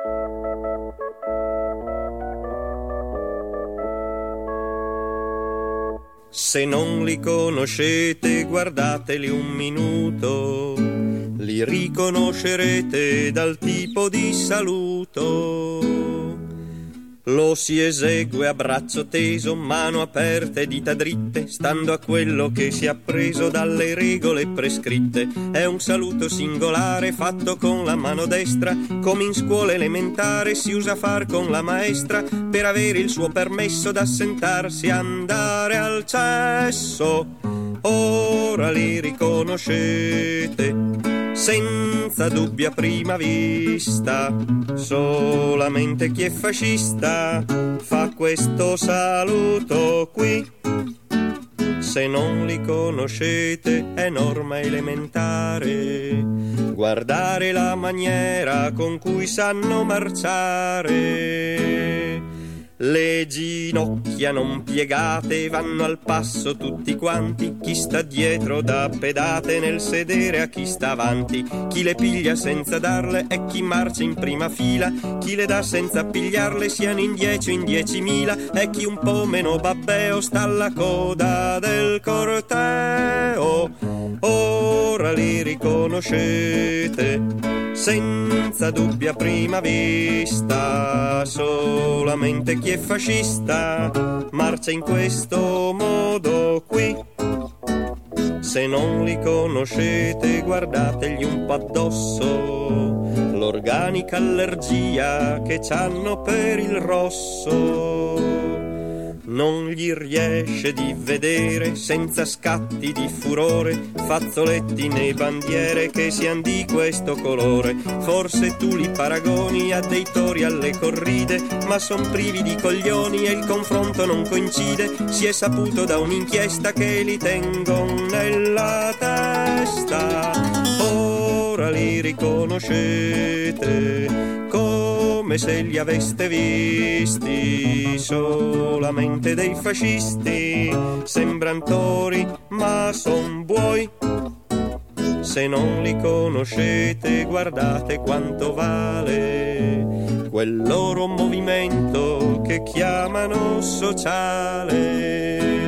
Se non li conoscete, guardateli un minuto, li riconoscerete dal tipo di saluto. Lo si esegue a braccio teso, mano aperta e dita dritte, stando a quello che si è appreso dalle regole prescritte. È un saluto singolare fatto con la mano destra, come in scuola elementare si usa far con la maestra, per avere il suo permesso d'assentarsi e andare al cesso. Ora li riconoscete senza dubbia prima vista, solamente chi è fascista fa questo saluto qui. Se non li conoscete è norma elementare guardare la maniera con cui sanno marciare. Le ginocchia non piegate vanno al passo tutti quanti, chi sta dietro dà pedate nel sedere a chi sta avanti, chi le piglia senza darle è chi marcia in prima fila, chi le dà senza pigliarle siano in 10 o in 10.000, è chi un po' meno babbeo sta alla coda del corteo. Ora li riconoscete senza dubbia prima vista, solamente chi è fascista marcia in questo modo qui. Se non li conoscete guardategli un po' addosso, l'organica allergia che c'hanno per il rosso. Non gli riesce di vedere senza scatti di furore fazzoletti né bandiere che sian di questo colore. Forse tu li paragoni a dei tori alle corride, ma son privi di coglioni e il confronto non coincide. Si è saputo da un'inchiesta che li tengon nella testa. Ora li riconoscete come se li aveste visti solamente dei fascisti, sembran tori ma son buoi. Se non li conoscete guardate quanto vale quel loro movimento che chiamano sociale.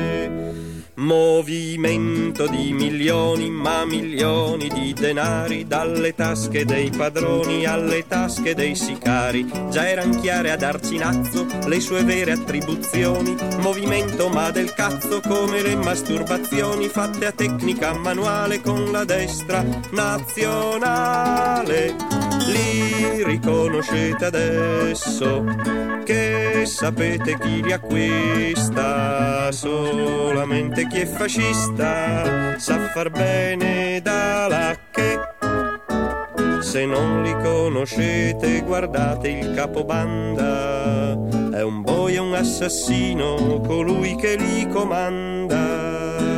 Movimento di milioni, ma milioni di denari, dalle tasche dei padroni alle tasche dei sicari. Già eran chiare ad Arcinazzo le sue vere attribuzioni, movimento ma del cazzo come le masturbazioni fatte a tecnica manuale con la destra nazionale. Li riconoscete adesso che sapete chi li acquista, solamente chi è fascista sa far bene da là che. Se non li conoscete guardate il capobanda, è un boia, un assassino, colui che li comanda.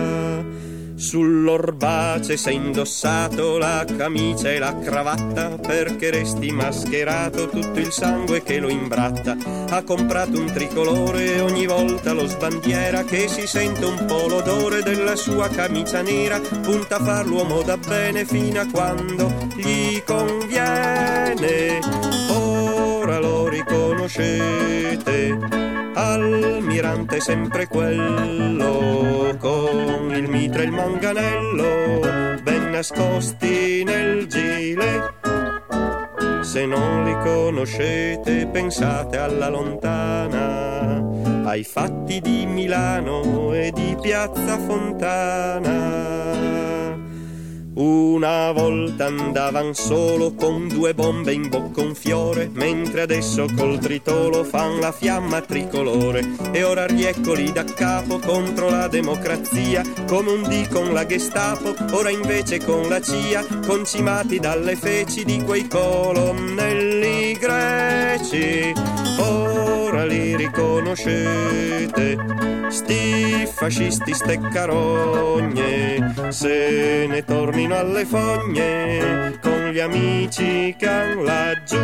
Sull'orbace s'è indossato la camicia e la cravatta, perché resti mascherato tutto il sangue che lo imbratta. Ha comprato un tricolore e ogni volta lo sbandiera, che si sente un po' l'odore della sua camicia nera. Punta a far l'uomo da bene fino a quando gli conviene. Ora lo riconoscete, almirante sempre quello, con il mitra e il manganello ben nascosti nel gilet. Se non li conoscete pensate alla lontana, ai fatti di Milano e di Piazza Fontana. Una volta andavan solo con 2 bombe in bocca un fiore, mentre adesso col tritolo fan la fiamma tricolore. E ora rieccoli da capo contro la democrazia, come un dì con la Gestapo, ora invece con la CIA, concimati dalle feci di quei colonnelli greci. Ora li riconoscete, sti fascisti, ste carogne, se ne tornino alle fogne con gli amici che han laggiù.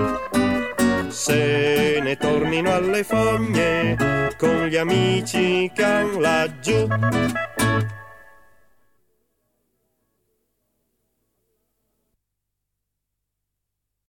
Se ne tornino alle fogne con gli amici che han laggiù.